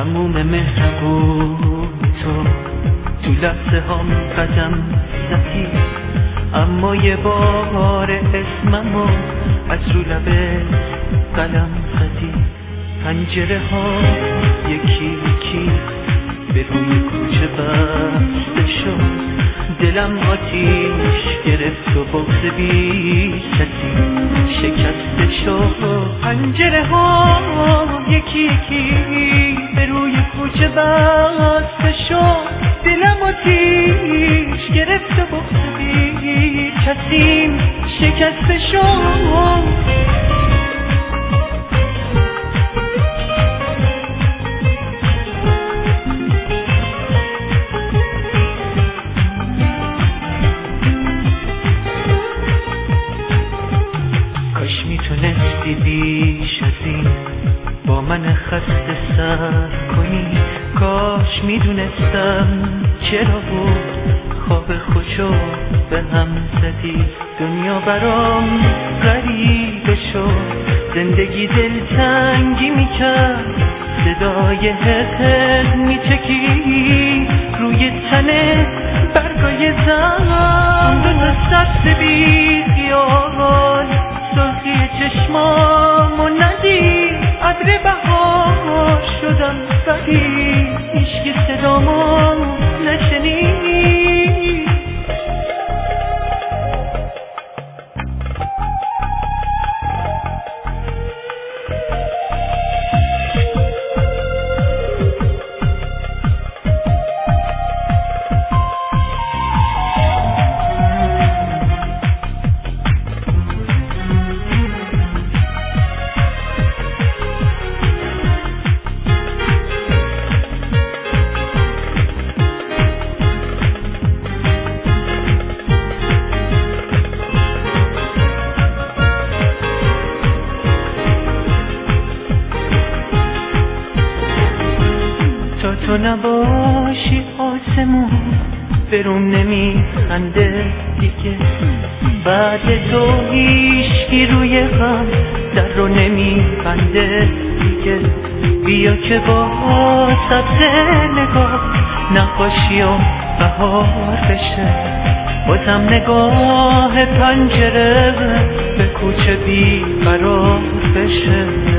تموم مهربون تو لحظه هم قدم زدی، اما یه بار اسممو از رو لبه قلم زدی. پنجره ها یکی یکی به روی کوچه بسته شد، دلم آتیش گرفت و بغض بی کسی شکسته شد. پنجره ها یکی یکی به روی کوچه بسته شد، دلم آتیش گرفت و بغض بی کسی شکسته شد. بیش از این با من خسته سر کنی، کاش میدونستم چرا بود خواب خوشو به هم زدی. دنیا برام غریبه شد، زندگی دلتنگی میکرد، صدای حقت میچکی روی تنه برگای زن. دو دست بی خیال سرخی چشمامو ندید، عطر بهار شدم بدی، هیچکی صدامو نشنید. تو نباشی آسمون برون نمیخنده دیگه، بعد تو هیچکی روی غم در رو نمیبنده دیگه. بیا که با سبز نگاه نقاشی و بهار بشه، بازم نگاه پنجره به کوچه بی قرار بشه.